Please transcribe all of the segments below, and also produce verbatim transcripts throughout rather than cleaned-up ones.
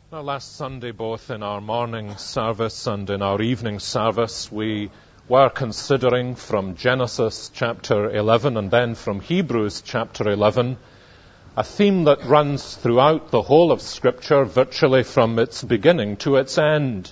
Now, last Sunday, both in our morning service and in our evening service, we were considering from Genesis chapter eleven and then from Hebrews chapter eleven a theme that runs throughout the whole of Scripture, virtually from its beginning to its end.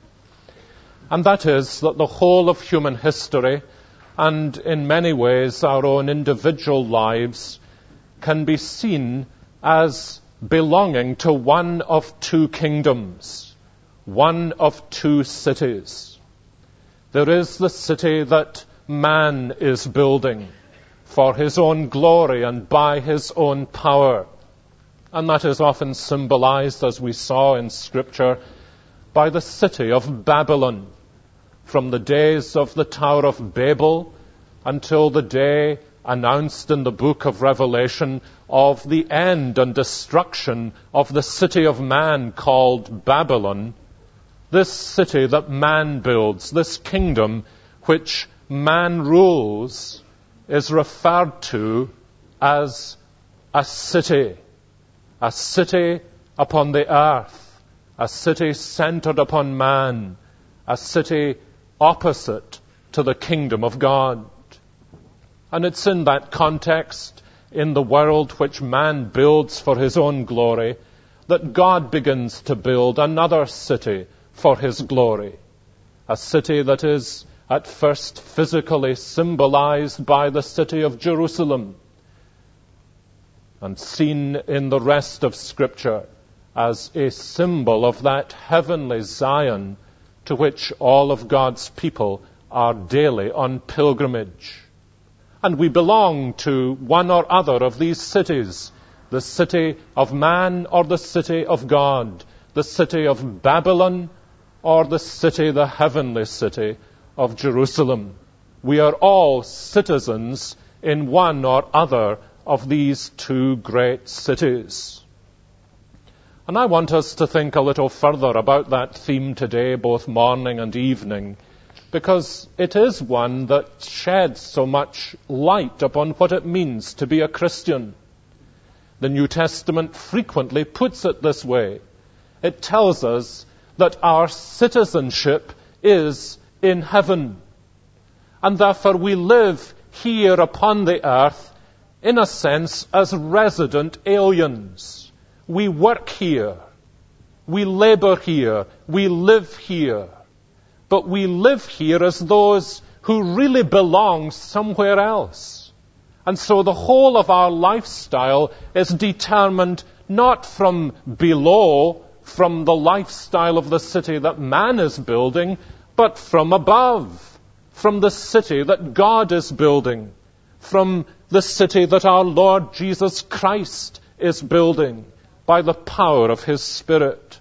And that is that the whole of human history, and in many ways our own individual lives, can be seen as belonging to one of two kingdoms, one of two cities. There is the city that man is building for his own glory and by his own power. And that is often symbolized, as we saw in Scripture, by the city of Babylon, from the days of the Tower of Babel until the day announced in the book of Revelation of the end and destruction of the city of man called Babylon. This city that man builds, this kingdom which man rules, is referred to as a city, a city upon the earth, a city centered upon man, a city opposite to the kingdom of God. And it's in that context, in the world which man builds for his own glory, that God begins to build another city for his glory. A city that is at first physically symbolized by the city of Jerusalem and seen in the rest of Scripture as a symbol of that heavenly Zion to which all of God's people are daily on pilgrimage. And we belong to one or other of these cities, the city of man or the city of God, the city of Babylon or the city, the heavenly city of Jerusalem. We are all citizens in one or other of these two great cities. And I want us to think a little further about that theme today, both morning and evening, because it is one that sheds so much light upon what it means to be a Christian. The New Testament frequently puts it this way. It tells us that our citizenship is in heaven, and therefore we live here upon the earth, in a sense, as resident aliens. We work here, we labor here, we live here. But we live here as those who really belong somewhere else. And so the whole of our lifestyle is determined not from below, from the lifestyle of the city that man is building, but from above, from the city that God is building, from the city that our Lord Jesus Christ is building by the power of His Spirit.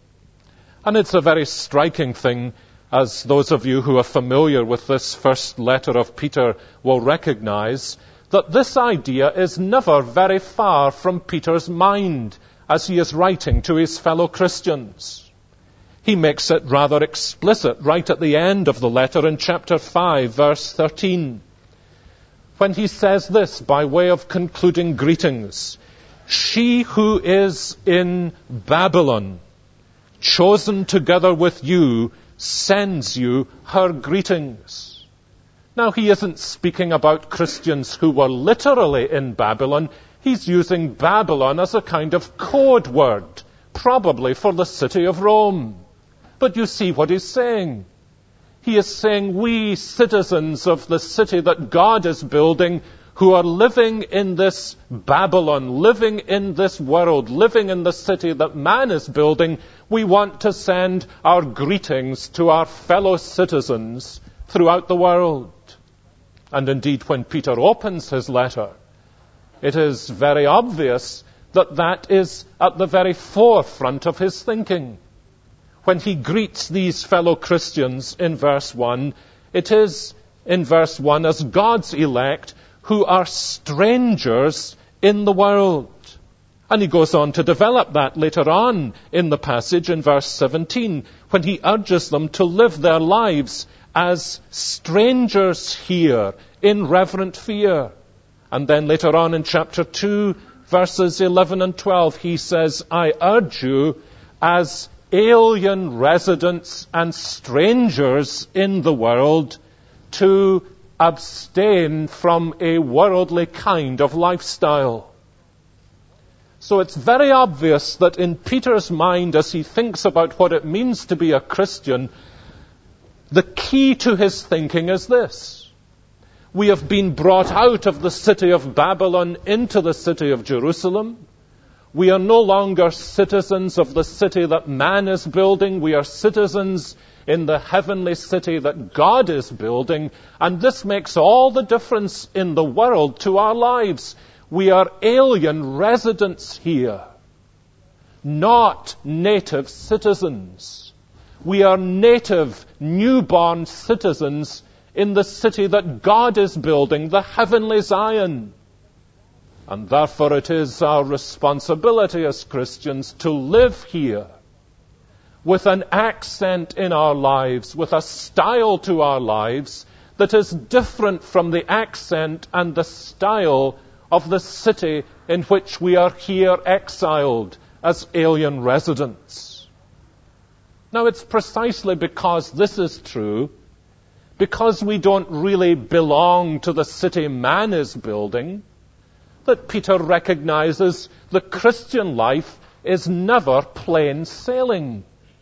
And it's a very striking thing, as those of you who are familiar with this first letter of Peter will recognize, that this idea is never very far from Peter's mind as he is writing to his fellow Christians. He makes it rather explicit right at the end of the letter in chapter five, verse thirteen, when he says this by way of concluding greetings: "She who is in Babylon, chosen together with you, sends you her greetings." Now, he isn't speaking about Christians who were literally in Babylon. He's using Babylon as a kind of code word, probably for the city of Rome. But you see what he's saying. He is saying we, citizens of the city that God is building, who are living in this Babylon, living in this world, living in the city that man is building, we want to send our greetings to our fellow citizens throughout the world. And indeed, when Peter opens his letter, it is very obvious that that is at the very forefront of his thinking. When he greets these fellow Christians in verse one, it is in verse one as God's elect who are strangers in the world. And he goes on to develop that later on in the passage in verse seventeen, when he urges them to live their lives as strangers here in reverent fear. And then later on in chapter two, verses eleven and twelve, he says, "I urge you as alien residents and strangers in the world to abstain from a worldly kind of lifestyle. So it's very obvious that in Peter's mind, as he thinks about what it means to be a Christian, the key to his thinking is this: we have been brought out of the city of Babylon into the city of Jerusalem. We are no longer citizens of the city that man is building. We are citizens in the heavenly city that God is building. And this makes all the difference in the world to our lives. We are alien residents here, not native citizens. We are native, newborn citizens in the city that God is building, the heavenly Zion. And therefore it is our responsibility as Christians to live here with an accent in our lives, with a style to our lives that is different from the accent and the style of the city in which we are here exiled as alien residents. Now, it's precisely because this is true, because we don't really belong to the city man is building, that Peter recognizes the Christian life is never plain sailing.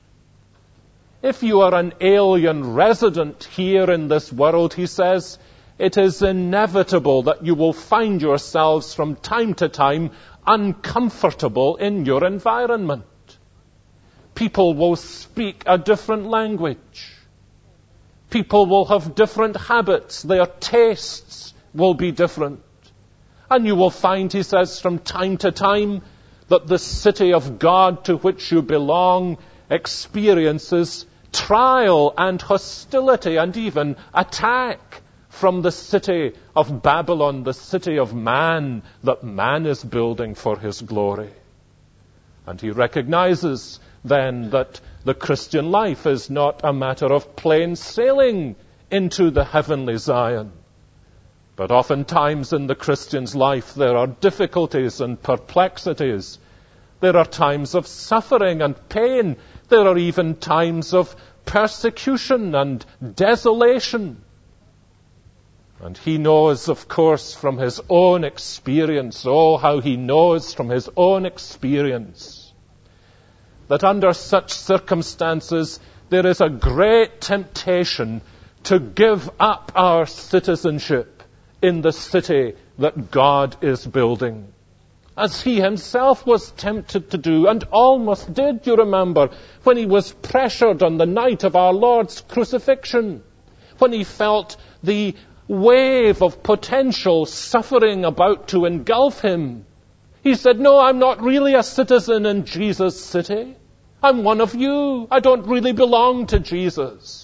If you are an alien resident here in this world, he says, it is inevitable that you will find yourselves from time to time uncomfortable in your environment. People will speak a different language. People will have different habits. Their tastes will be different. And you will find, he says, from time to time, that the city of God to which you belong experiences trial and hostility and even attack from the city of Babylon, the city of man that man is building for his glory. And he recognizes then that the Christian life is not a matter of plain sailing into the heavenly Zion. But oftentimes in the Christian's life there are difficulties and perplexities. There are times of suffering and pain. There are even times of persecution and desolation. And he knows, of course, from his own experience, oh, how he knows from his own experience, that under such circumstances there is a great temptation to give up our citizenship in the city that God is building, as he himself was tempted to do, and almost did, you remember, when he was pressured on the night of our Lord's crucifixion, when he felt the wave of potential suffering about to engulf him. He said, no, I'm not really a citizen in Jesus' city. I'm one of you. I don't really belong to Jesus.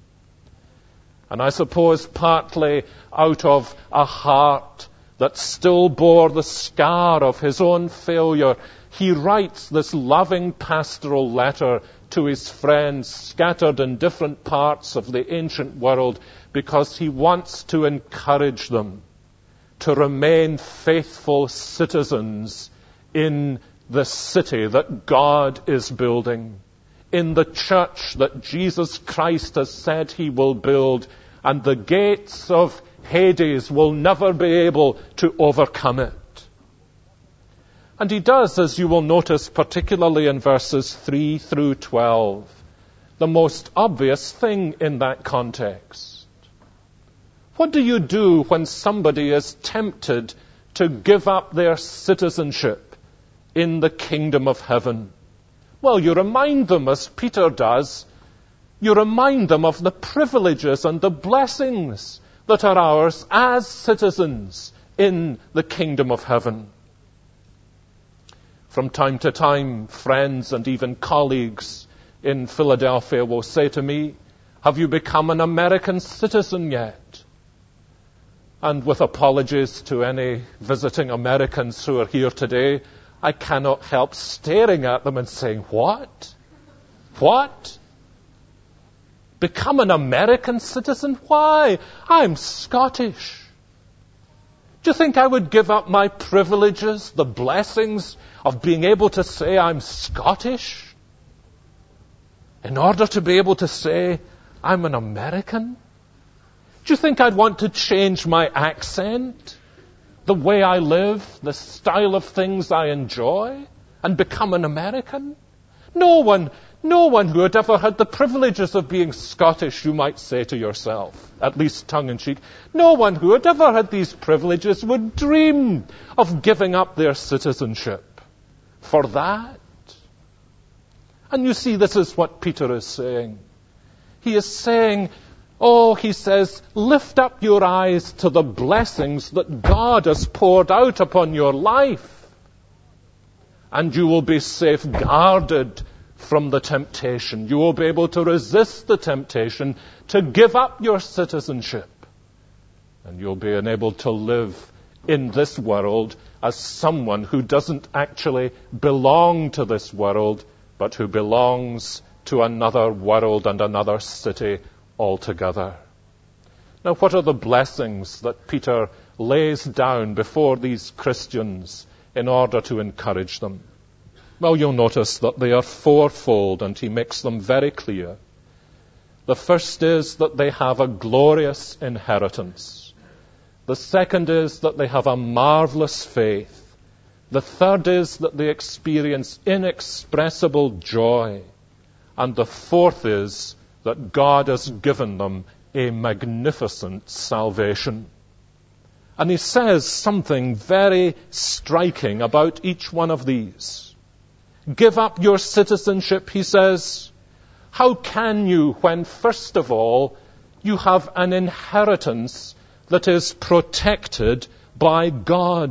And I suppose partly out of a heart that still bore the scar of his own failure, he writes this loving pastoral letter to his friends scattered in different parts of the ancient world, because he wants to encourage them to remain faithful citizens in the city that God is building, in the church that Jesus Christ has said he will build, and the gates of Hades will never be able to overcome it. And he does, as you will notice, particularly in verses three through twelve, the most obvious thing in that context. What do you do when somebody is tempted to give up their citizenship in the kingdom of heaven? Well, you remind them, as Peter does, you remind them of the privileges and the blessings that are ours as citizens in the kingdom of heaven. From time to time, friends and even colleagues in Philadelphia will say to me, have you become an American citizen yet? And with apologies to any visiting Americans who are here today, I cannot help staring at them and saying, what? What? Become an American citizen? Why? I'm Scottish. Do you think I would give up my privileges, the blessings of being able to say I'm Scottish? in order to be able to say, I'm an American? Do you think I'd want to change my accent, the way I live, the style of things I enjoy, and become an American? No one, no one who had ever had the privileges of being Scottish, you might say to yourself, at least tongue-in-cheek, no one who had ever had these privileges would dream of giving up their citizenship for that. And you see, this is what Peter is saying. He is saying, oh, he says, lift up your eyes to the blessings that God has poured out upon your life, and you will be safeguarded from the temptation. You will be able to resist the temptation to give up your citizenship, and you'll be enabled to live in this world as someone who doesn't actually belong to this world, but who belongs to another world and another city altogether. Now, what are the blessings that Peter lays down before these Christians in order to encourage them? Well, you'll notice that they are fourfold, and he makes them very clear. The first is that they have a glorious inheritance. The second is that they have a marvelous faith. The third is that they experience inexpressible joy. And the fourth is that God has given them a magnificent salvation. And he says something very striking about each one of these. Give up your citizenship, he says. How can you when, first of all, you have an inheritance that is protected by God?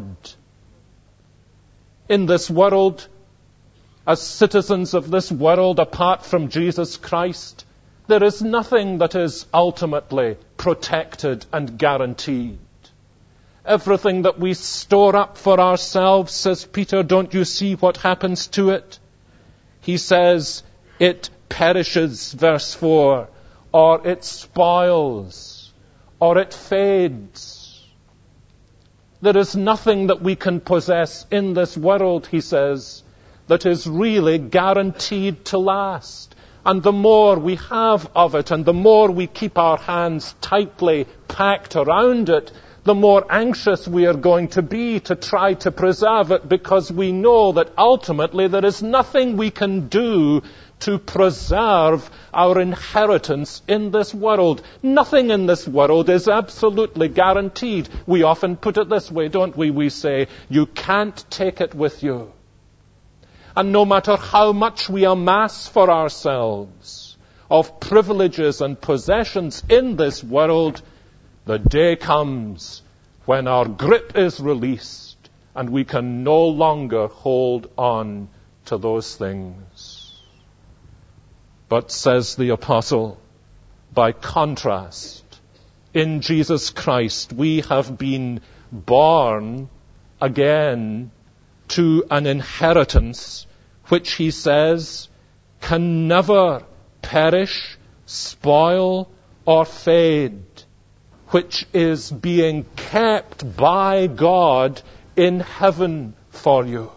In this world, as citizens of this world, apart from Jesus Christ, there is nothing that is ultimately protected and guaranteed. Everything that we store up for ourselves, says Peter, don't you see what happens to it? He says, it perishes, verse four, or it spoils, or it fades. There is nothing that we can possess in this world, he says, that is really guaranteed to last. And the more we have of it, and the more we keep our hands tightly packed around it, the more anxious we are going to be to try to preserve it, because we know that ultimately there is nothing we can do to preserve our inheritance in this world. Nothing in this world is absolutely guaranteed. We often put it this way, don't we? We say, you can't take it with you. And no matter how much we amass for ourselves of privileges and possessions in this world, the day comes when our grip is released and we can no longer hold on to those things. But, says the apostle, by contrast, in Jesus Christ we have been born again to an inheritance which, he says, can never perish, spoil, or fade, which is being kept by God in heaven for you.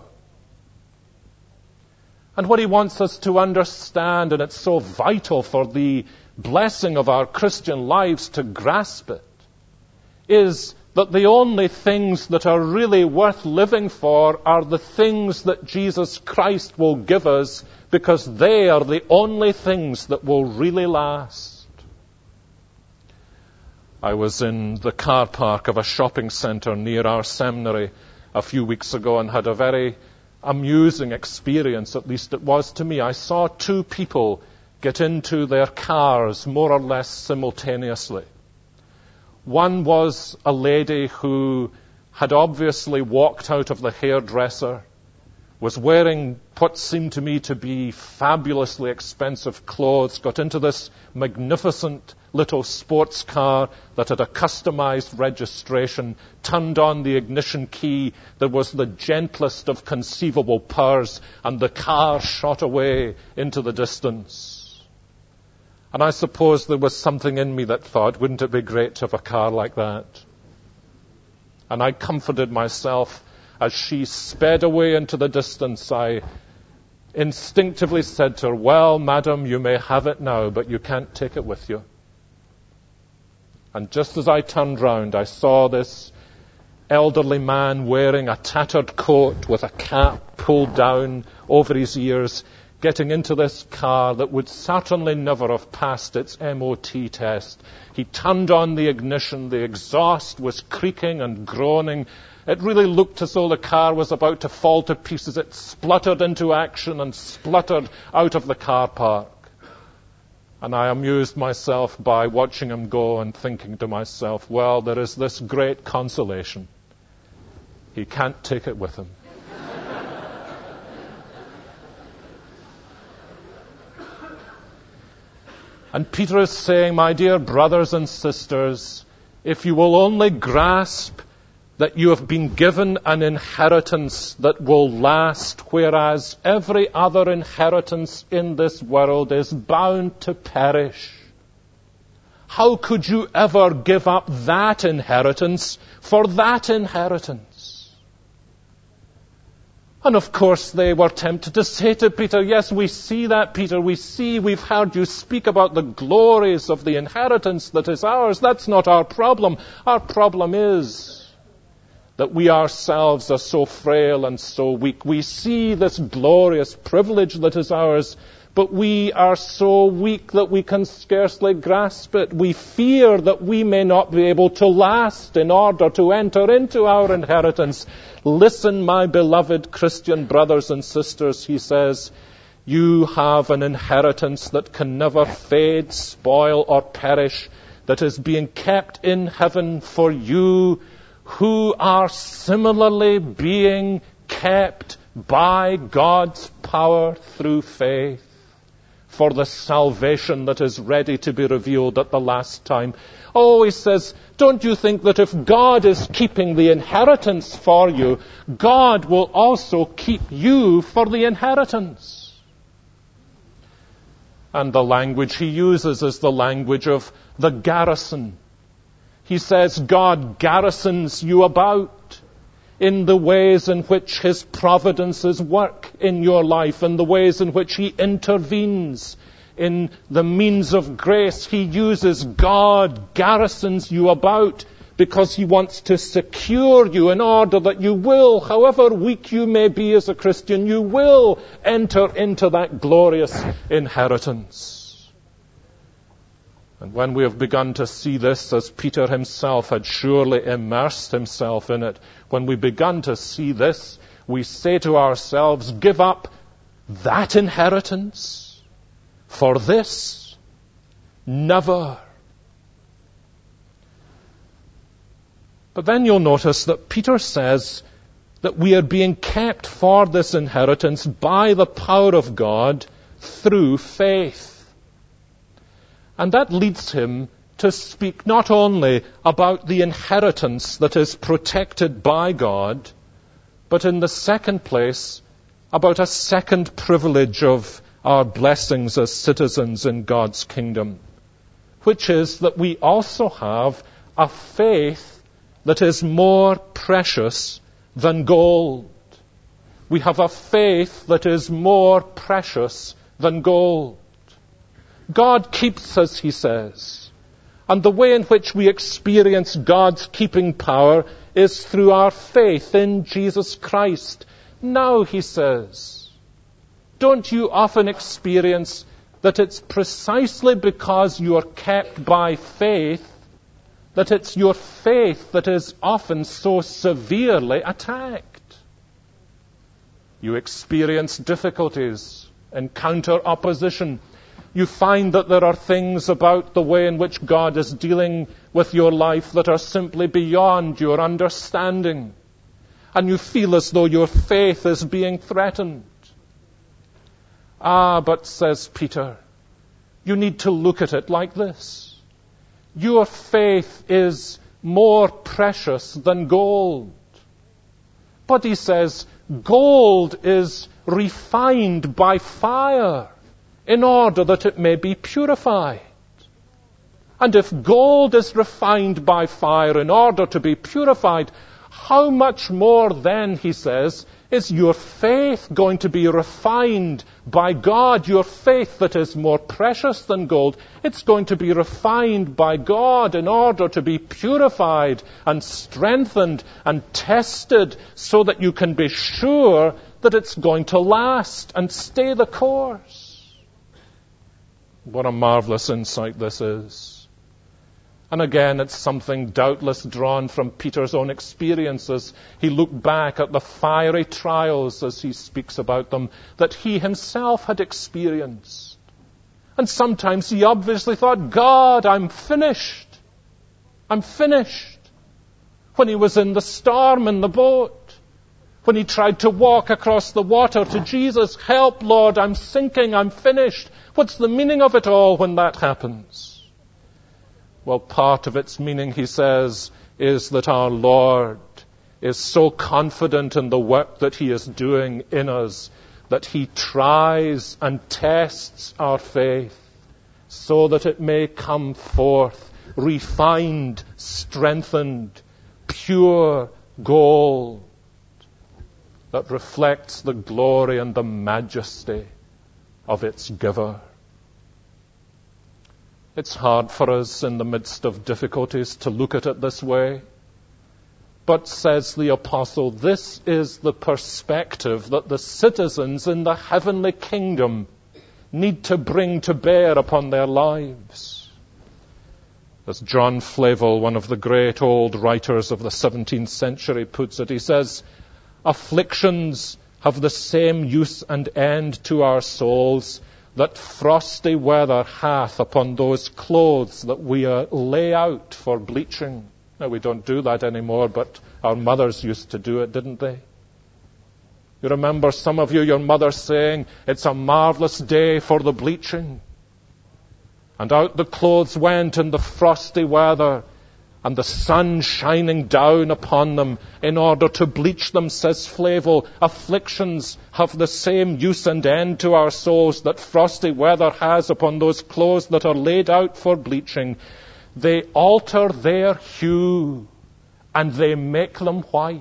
And what he wants us to understand, and it's so vital for the blessing of our Christian lives to grasp it, is that the only things that are really worth living for are the things that Jesus Christ will give us, because they are the only things that will really last. I was in the car park of a shopping centre near our seminary a few weeks ago and had a very amusing experience, at least it was to me. I saw two people get into their cars more or less simultaneously. One was a lady who had obviously walked out of the hairdresser, was wearing what seemed to me to be fabulously expensive clothes, got into this magnificent little sports car that had a customized registration, turned on the ignition key, there was the gentlest of conceivable purrs, and the car shot away into the distance. And I suppose there was something in me that thought, wouldn't it be great to have a car like that? And I comforted myself as she sped away into the distance. I instinctively said to her, "Well, madam, you may have it now, but you can't take it with you." And just as I turned round, I saw this elderly man wearing a tattered coat with a cap pulled down over his ears, getting into this car that would certainly never have passed its M O T test. He turned on the ignition. The exhaust was creaking and groaning. It really looked as though the car was about to fall to pieces. It spluttered into action and spluttered out of the car park. And I amused myself by watching him go and thinking to myself, well, there is this great consolation. He can't take it with him. And Peter is saying, my dear brothers and sisters, if you will only grasp that you have been given an inheritance that will last, whereas every other inheritance in this world is bound to perish. How could you ever give up that inheritance for that inheritance? And of course they were tempted to say to Peter, yes, we see that, Peter, we see, we've heard you speak about the glories of the inheritance that is ours. That's not our problem. Our problem is that we ourselves are so frail and so weak. We see this glorious privilege that is ours, but we are so weak that we can scarcely grasp it. We fear that we may not be able to last in order to enter into our inheritance. Listen, my beloved Christian brothers and sisters, he says, you have an inheritance that can never fade, spoil, or perish, that is being kept in heaven for you, who are similarly being kept by God's power through faith for the salvation that is ready to be revealed at the last time. Oh, he says, don't you think that if God is keeping the inheritance for you, God will also keep you for the inheritance? And the language he uses is the language of the garrison. He says God garrisons you about in the ways in which his providences work in your life, in the ways in which he intervenes, in the means of grace he uses. God garrisons you about because he wants to secure you in order that you will, however weak you may be as a Christian, you will enter into that glorious inheritance. And when we have begun to see this, as Peter himself had surely immersed himself in it, when we begun to see this, we say to ourselves, give up that inheritance for this? Never. But then you'll notice that Peter says that we are being kept for this inheritance by the power of God through faith. And that leads him to speak not only about the inheritance that is protected by God, but in the second place, about a second privilege of our blessings as citizens in God's kingdom, which is that we also have a faith that is more precious than gold. We have a faith that is more precious than gold. God keeps us, he says. And the way in which we experience God's keeping power is through our faith in Jesus Christ. Now, he says, don't you often experience that it's precisely because you are kept by faith that it's your faith that is often so severely attacked? You experience difficulties, encounter opposition. You find that there are things about the way in which God is dealing with your life that are simply beyond your understanding. And you feel as though your faith is being threatened. Ah, but, says Peter, you need to look at it like this. Your faith is more precious than gold. But he says, gold is refined by fire, in order that it may be purified. And if gold is refined by fire in order to be purified, how much more then, he says, Is your faith going to be refined by God? Your faith that is more precious than gold, it's going to be refined by God in order to be purified and strengthened and tested so that you can be sure that it's going to last and stay the course. What a marvelous insight this is. And again, it's something doubtless drawn from Peter's own experiences. He looked back at the fiery trials, as he speaks about them, that he himself had experienced. And sometimes he obviously thought, God, I'm finished. I'm finished. When he was in the storm in the boat, when he tried to walk across the water to Jesus, help, Lord, I'm sinking, I'm finished. What's the meaning of it all when that happens? Well, part of its meaning, he says, is that our Lord is so confident in the work that he is doing in us that he tries and tests our faith so that it may come forth refined, strengthened, pure gold that reflects the glory and the majesty of its giver. It's hard for us in the midst of difficulties to look at it this way. But, says the apostle, this is the perspective that the citizens in the heavenly kingdom need to bring to bear upon their lives. As John Flavel, one of the great old writers of the seventeenth century, puts it, he says, afflictions have the same use and end to our souls that frosty weather hath upon those clothes that we uh, lay out for bleaching. Now, we don't do that anymore, but our mothers used to do it, didn't they? You remember, some of you, your mother saying, it's a marvelous day for the bleaching. And out the clothes went in the frosty weather, and the sun shining down upon them in order to bleach them, says Flavel. Afflictions have the same use and end to our souls that frosty weather has upon those clothes that are laid out for bleaching. They alter their hue, and they make them white.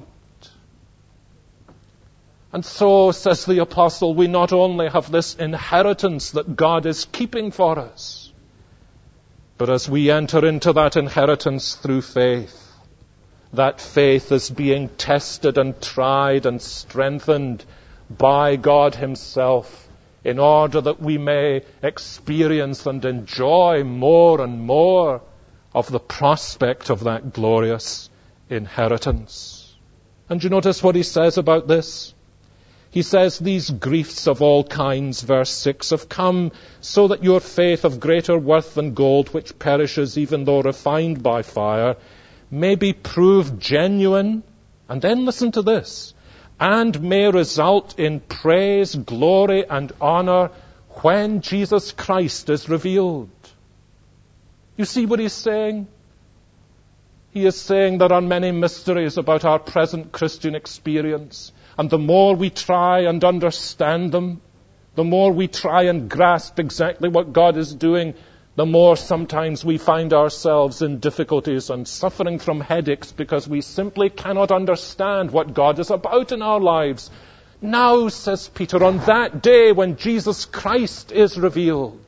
And so, says the apostle, we not only have this inheritance that God is keeping for us, but as we enter into that inheritance through faith, that faith is being tested and tried and strengthened by God himself in order that we may experience and enjoy more and more of the prospect of that glorious inheritance. And you notice what he says about this? He says, these griefs of all kinds, verse six, have come so that your faith of greater worth than gold, which perishes even though refined by fire, may be proved genuine. And then listen to this. And may result in praise, glory, and honor when Jesus Christ is revealed. You see what he's saying? He is saying there are many mysteries about our present Christian experience. And the more we try and understand them, the more we try and grasp exactly what God is doing, the more sometimes we find ourselves in difficulties and suffering from headaches because we simply cannot understand what God is about in our lives. Now, says Peter, on that day when Jesus Christ is revealed,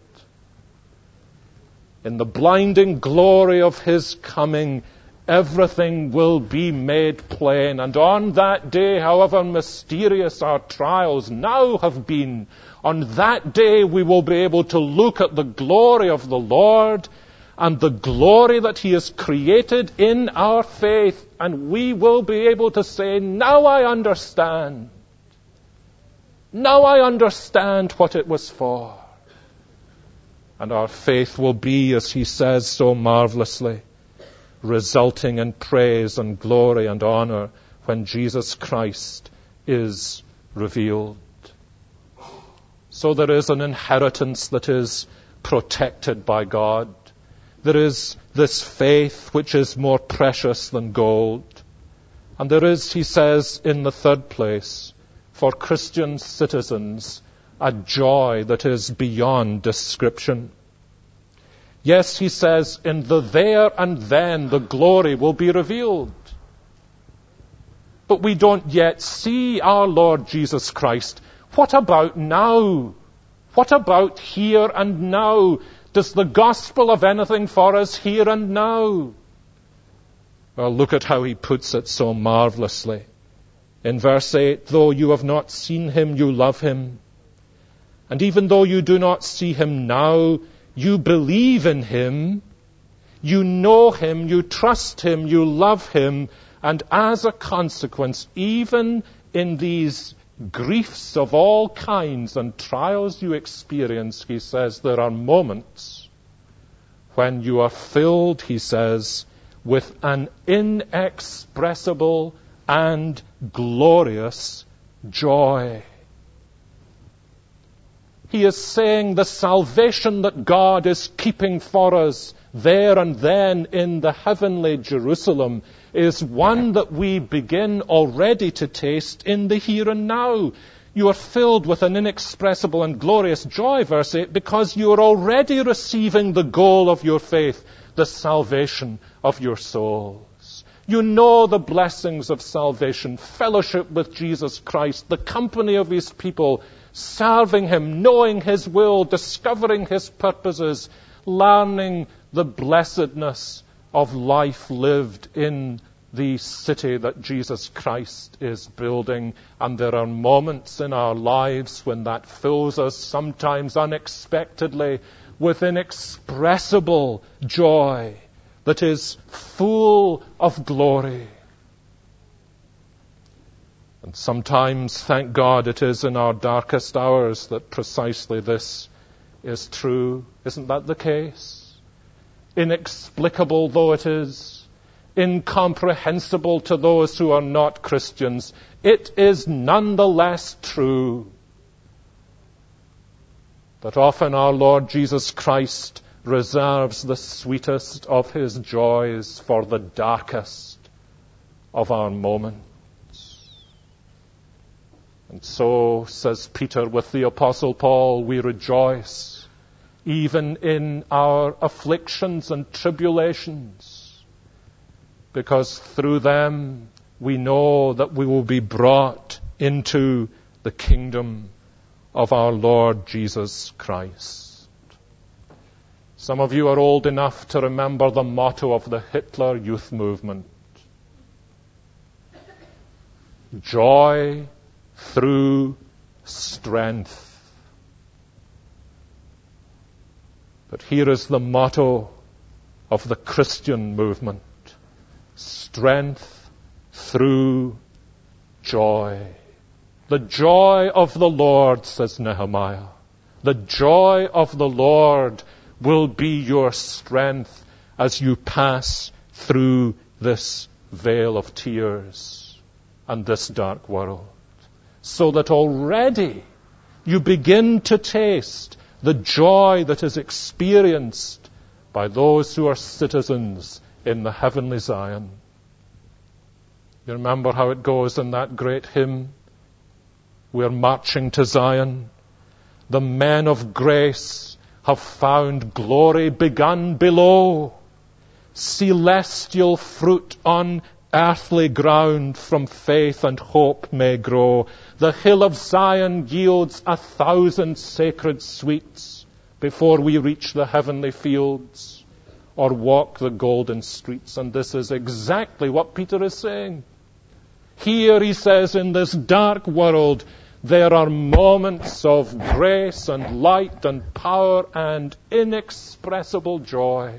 in the blinding glory of his coming, everything will be made plain. And on that day, however mysterious our trials now have been, on that day we will be able to look at the glory of the Lord and the glory that he has created in our faith, and we will be able to say, now I understand. Now I understand what it was for. And our faith will be, as he says so marvelously, resulting in praise and glory and honor when Jesus Christ is revealed. So there is an inheritance that is protected by God. There is this faith which is more precious than gold. And there is, he says, in the third place, for Christian citizens, a joy that is beyond description. Yes, he says, in the there and then the glory will be revealed. but we don't yet see our Lord Jesus Christ. What about now? What about here and now? Does the gospel have anything for us here and now? Well, look at how he puts it so marvelously. In verse eight, though you have not seen him, you love him. And even though you do not see him now, you believe in him, you know him, you trust him, you love him, and as a consequence, even in these griefs of all kinds and trials you experience, he says, there are moments when you are filled, he says, with an inexpressible and glorious joy. He is saying the salvation that God is keeping for us there and then in the heavenly Jerusalem is one that we begin already to taste in the here and now. You are filled with an inexpressible and glorious joy, verse eight, because you are already receiving the goal of your faith, the salvation of your souls. You know the blessings of salvation, fellowship with Jesus Christ, the company of his people, serving him, knowing his will, discovering his purposes, learning the blessedness of life lived in the city that Jesus Christ is building. And there are moments in our lives when that fills us, sometimes unexpectedly, with inexpressible joy that is full of glory. And sometimes, thank God, it is in our darkest hours that precisely this is true. Isn't that the case? Inexplicable though it is, incomprehensible to those who are not Christians, it is nonetheless true that often our Lord Jesus Christ reserves the sweetest of his joys for the darkest of our moments. And so, says Peter with the Apostle Paul, we rejoice even in our afflictions and tribulations, because through them we know that we will be brought into the kingdom of our Lord Jesus Christ. Some of you are old enough to remember the motto of the Hitler Youth Movement. Joy through strength. But here is the motto of the Christian movement. Strength through joy. The joy of the Lord, says Nehemiah. The joy of the Lord will be your strength as you pass through this vale of tears and this dark world. So that already you begin to taste the joy that is experienced by those who are citizens in the heavenly Zion. You remember how it goes in that great hymn? We're marching to Zion. The men of grace have found glory begun below. Celestial fruit on earthly ground from faith and hope may grow. The hill of Zion yields a thousand sacred sweets before we reach the heavenly fields or walk the golden streets. And this is exactly what Peter is saying. Here he says, in this dark world, there are moments of grace and light and power and inexpressible joy.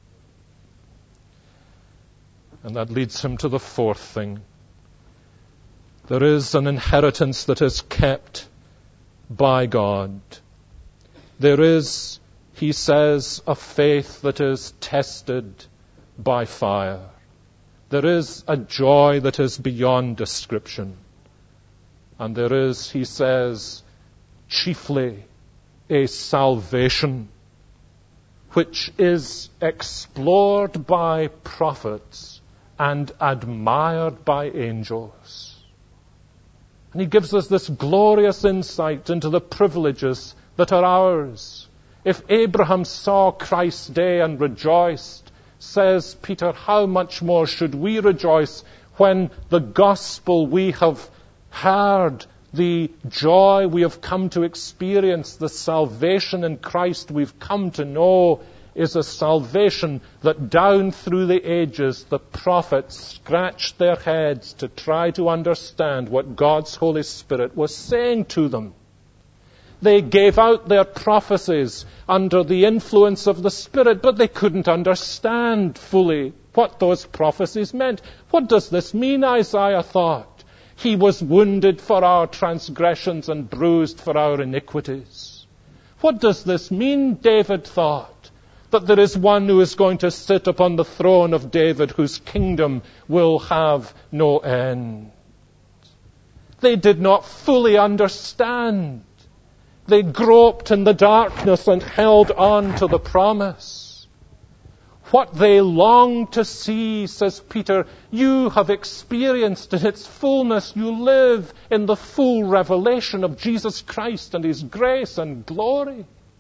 And that leads him to the fourth thing. There is an inheritance that is kept by God. There is, he says, a faith that is tested by fire. There is a joy that is beyond description. And there is, he says, chiefly a salvation which is explored by prophets and admired by angels. And he gives us this glorious insight into the privileges that are ours. If Abraham saw Christ's day and rejoiced, says Peter, how much more should we rejoice when the gospel we have heard, the joy we have come to experience, the salvation in Christ we've come to know, is a salvation that down through the ages the prophets scratched their heads to try to understand what God's Holy Spirit was saying to them. They gave out their prophecies under the influence of the Spirit, but they couldn't understand fully what those prophecies meant. What does this mean, Isaiah thought? He was wounded for our transgressions and bruised for our iniquities. What does this mean, David thought? That there is one who is going to sit upon the throne of David, whose kingdom will have no end. They did not fully understand. They groped in the darkness and held on to the promise. What they longed to see, says Peter, you have experienced in its fullness. You live in the full revelation of Jesus Christ and His grace and glory.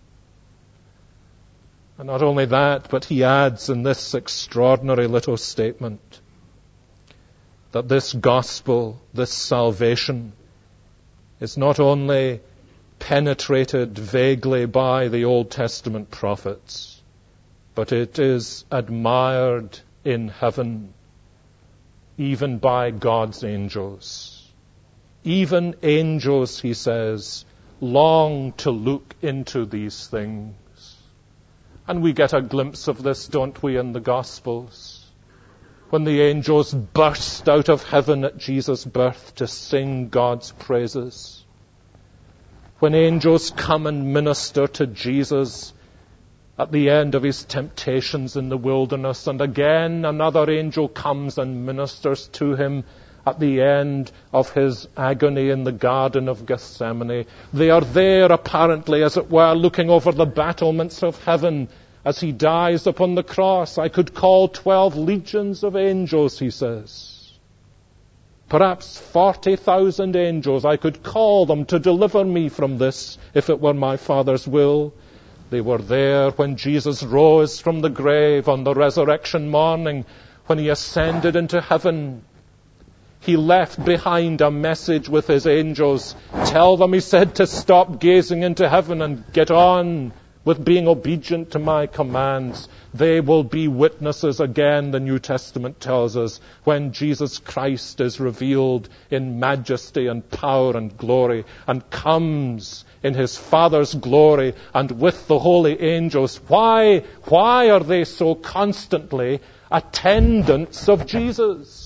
And not only that, but he adds in this extraordinary little statement that this gospel, this salvation, is not only penetrated vaguely by the Old Testament prophets, but it is admired in heaven, even by God's angels. Even angels, he says, long to look into these things. And we get a glimpse of this, don't we, in the Gospels? When the angels burst out of heaven at Jesus' birth to sing God's praises. When angels come and minister to Jesus at the end of his temptations in the wilderness, and again another angel comes and ministers to him at the end of his agony in the Garden of Gethsemane. They are there, apparently, as it were, looking over the battlements of heaven as he dies upon the cross. I could call twelve legions of angels, he says. Perhaps forty thousand angels. I could call them to deliver me from this, if it were my Father's will. They were there when Jesus rose from the grave on the resurrection morning, when he ascended into heaven. He left behind a message with his angels. Tell them, he said, to stop gazing into heaven and get on with being obedient to my commands. They will be witnesses again, the New Testament tells us, when Jesus Christ is revealed in majesty and power and glory, and comes in his Father's glory and with the holy angels. Why? Why are they so constantly attendants of Jesus?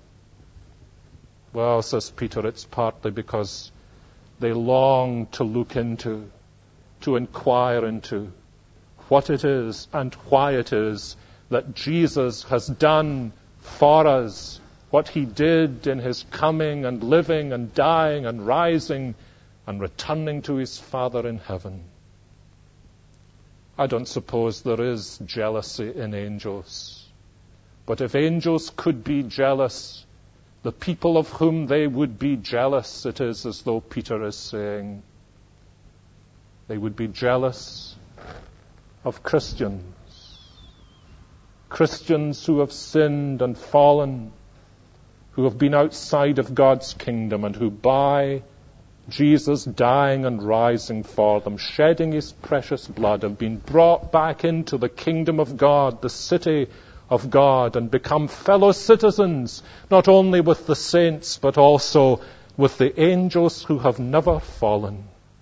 Well, says Peter, it's partly because they long to look into, to inquire into what it is and why it is that Jesus has done for us what he did in his coming and living and dying and rising and returning to his Father in heaven. I don't suppose there is jealousy in angels. But if angels could be jealous, the people of whom they would be jealous, it is as though Peter is saying, they would be jealous of Christians. Christians who have sinned and fallen, who have been outside of God's kingdom, and who by Jesus dying and rising for them, shedding his precious blood, have been brought back into the kingdom of God, the city of God, and become fellow citizens, not only with the saints, but also with the angels who have never fallen.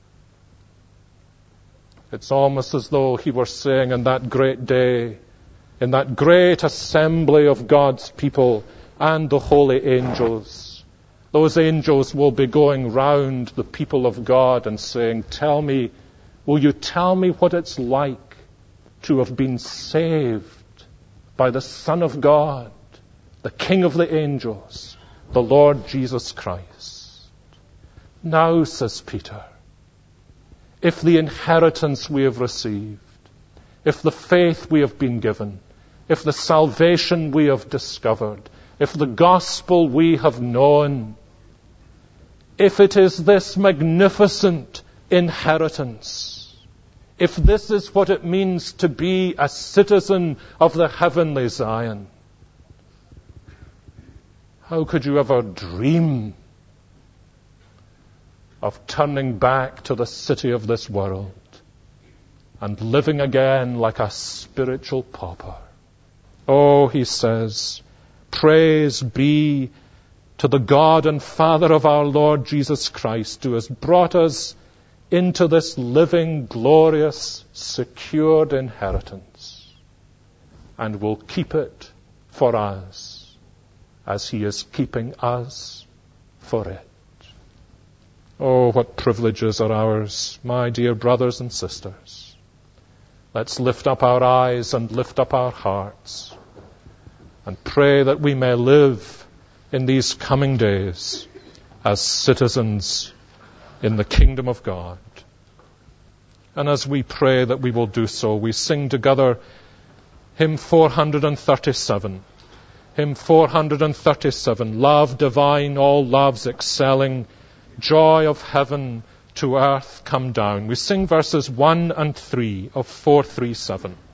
It's almost as though he were saying in that great day, in that great assembly of God's people and the holy angels, those angels will be going round the people of God and saying, tell me, will you tell me what it's like to have been saved by the Son of God, the King of the angels, the Lord Jesus Christ? Now, says Peter, if the inheritance we have received, if the faith we have been given, if the salvation we have discovered, if the gospel we have known, if it is this magnificent inheritance, if this is what it means to be a citizen of the heavenly Zion, How could you ever dream of turning back to the city of this world and living again like a spiritual pauper? Oh, he says, praise be to the God and Father of our Lord Jesus Christ, who has brought us into this living, glorious, secured inheritance, and will keep it for us as he is keeping us for it. Oh, what privileges are ours, my dear brothers and sisters. Let's lift up our eyes and lift up our hearts and pray that we may live in these coming days as citizens in the kingdom of God. And as we pray that we will do so, we sing together hymn four thirty-seven. Hymn four thirty-seven, Love divine, all loves excelling, joy of heaven to earth come down. We sing verses one and three of four thirty-seven.